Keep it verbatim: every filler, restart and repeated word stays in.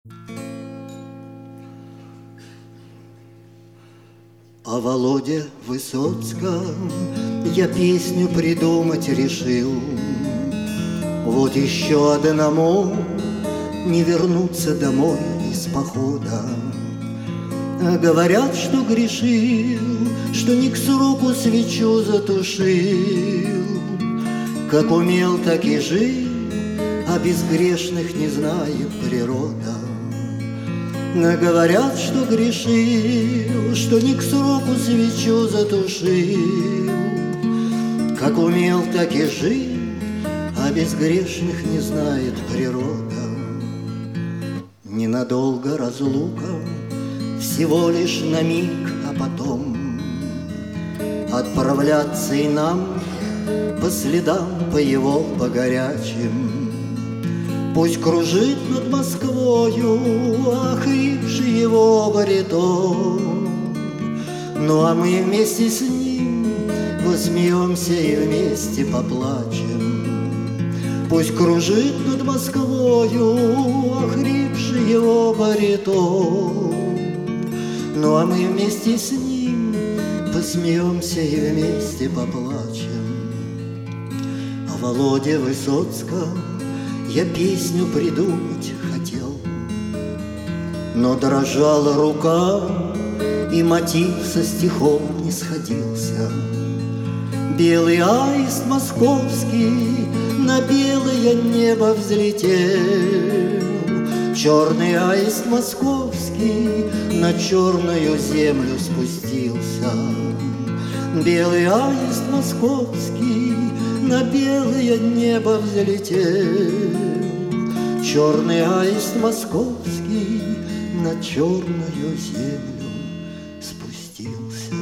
О Володе Высоцком я песню придумать решил. Вот еще одному не вернуться домой из похода. Говорят, что грешил, что не к сроку свечу затушил. Как умел, так и жил, а безгрешных не знает природа. Говорят, что грешил, что не к сроку свечу затушил. Как умел, так и жил, а безгрешных не знает природа. Ненадолго разлука, всего лишь на миг, а потом отправляться и нам по следам, по его, по горячим. Пусть кружит над Москвою охрипший его баритон, ну а мы вместе с ним посмеемся и вместе поплачем. Пусть кружит над Москвою охрипший его баритон, ну а мы вместе с ним посмеемся и вместе поплачем. О Володе Высоцком я песню придумать хотел, но дрожала рука, и мотив со стихом не сходился. Белый аист московский на белое небо взлетел, черный аист московский на черную землю спустился. Белый аист московский на белое небо взлетел, черный аист московский на черную землю спустился.